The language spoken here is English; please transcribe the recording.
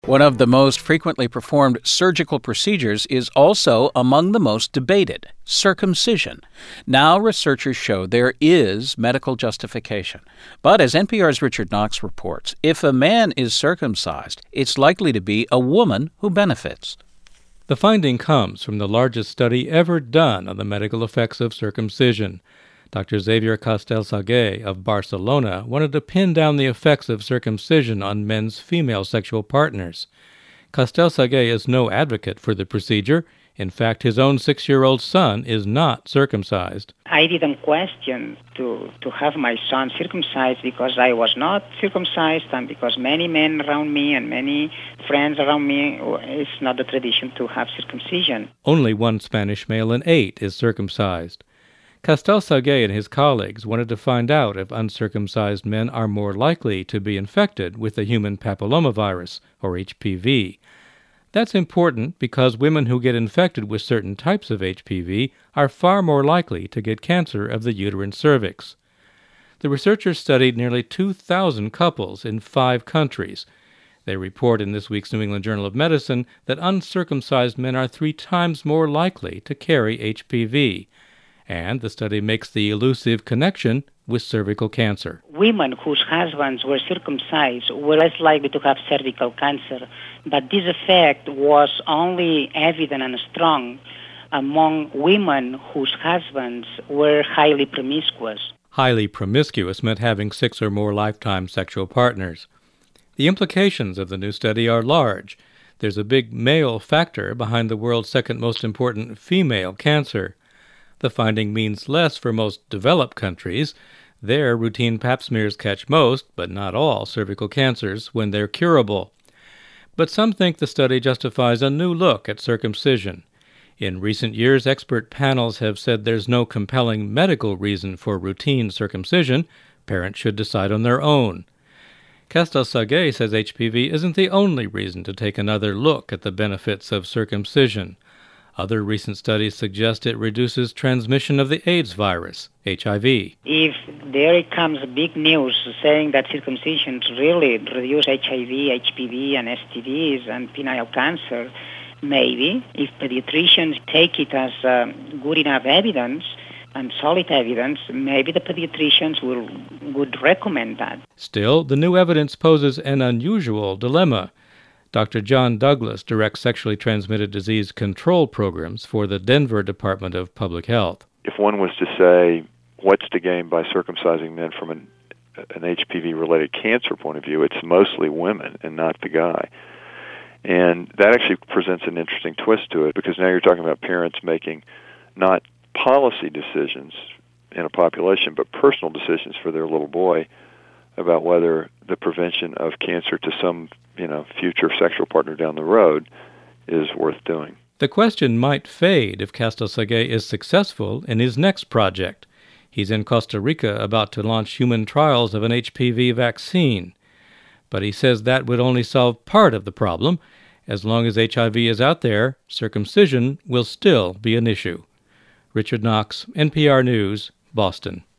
One of the most frequently performed surgical procedures is also among the most debated, circumcision. Now researchers show there is medical justification. But as NPR's Richard Knox reports, if a man is circumcised, it's likely to be a woman who benefits. The finding comes from the largest study ever done on the medical effects of circumcision. Dr. Xavier Castelsagué of Barcelona wanted to pin down the effects of circumcision on men's female sexual partners. Castelsagué is no advocate for the procedure. In fact, his own 6-year-old son is not circumcised. I didn't question to have my son circumcised because I was not circumcised and because many men around me and many friends around me, it's not the tradition to have circumcision. Only one Spanish male in 8 is circumcised. Castelsagué and his colleagues wanted to find out if uncircumcised men are more likely to be infected with the human papillomavirus, or HPV. That's important because women who get infected with certain types of HPV are far more likely to get cancer of the uterine cervix. The researchers studied nearly 2,000 couples in 5 countries. They report in this week's New England Journal of Medicine that uncircumcised men are 3 times more likely to carry HPV. And the study makes the elusive connection with cervical cancer. Women whose husbands were circumcised were less likely to have cervical cancer, but this effect was only evident and strong among women whose husbands were highly promiscuous. Highly promiscuous meant having 6 or more lifetime sexual partners. The implications of the new study are large. There's a big male factor behind the world's second most important female cancer. The finding means less for most developed countries. There, routine pap smears catch most, but not all, cervical cancers when they're curable. But some think the study justifies a new look at circumcision. In recent years, expert panels have said there's no compelling medical reason for routine circumcision. Parents should decide on their own. Castelsagué says HPV isn't the only reason to take another look at the benefits of circumcision. Other recent studies suggest it reduces transmission of the AIDS virus, HIV. If there comes big news saying that circumcision really reduce HIV, HPV, and STDs and penile cancer, maybe if pediatricians take it as good enough evidence and solid evidence, maybe the pediatricians would recommend that. Still, the new evidence poses an unusual dilemma. Dr. John Douglas directs sexually transmitted disease control programs for the Denver Department of Public Health. If one was to say, what's to gain by circumcising men from an HPV-related cancer point of view, it's mostly women and not the guy. And that actually presents an interesting twist to it, because now you're talking about parents making not policy decisions in a population, but personal decisions for their little boy about whether the prevention of cancer to some future sexual partner down the road is worth doing. The question might fade if Castelsagué is successful in his next project. He's in Costa Rica about to launch human trials of an HPV vaccine. But he says that would only solve part of the problem. As long as HIV is out there, circumcision will still be an issue. Richard Knox, NPR News, Boston.